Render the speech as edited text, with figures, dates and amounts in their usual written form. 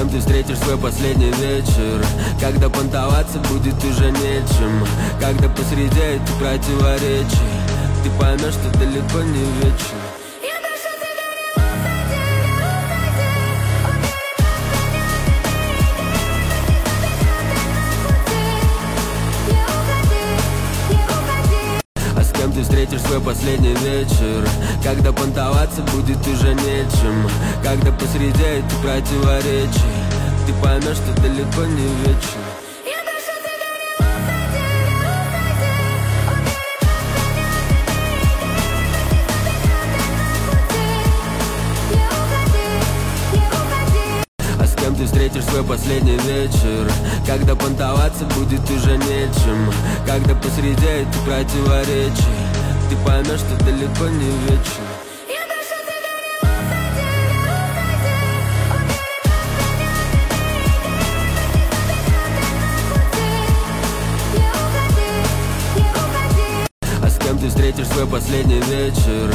кем ты встретишь свой последний вечер? Когда понтоваться будет уже нечем, когда посреди этих противоречий ты поймешь, что далеко не вечно. Ты встретишь свой последний вечер, когда понтоваться будет уже нечем, когда посреди этих противоречий ты поймешь, что далеко не вечно. Ты встретишь свой последний вечер, когда понтоваться будет уже нечем, когда посреди этих противоречий ты поймешь, что далеко не вечно. Ты встретишь свой последний вечер,